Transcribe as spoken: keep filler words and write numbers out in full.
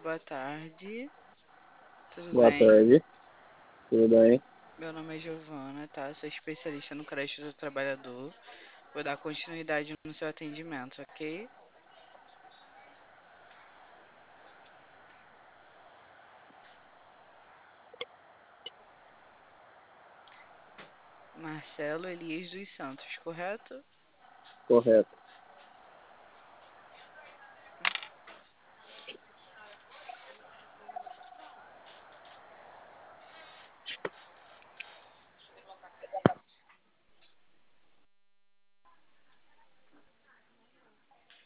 boa tarde. Tudo Boa bem? tarde, tudo bem? Meu nome é Giovana, tá? Sou especialista no crédito do trabalhador. Vou dar continuidade no seu atendimento, ok? Marcelo Elias dos Santos, correto? Correto.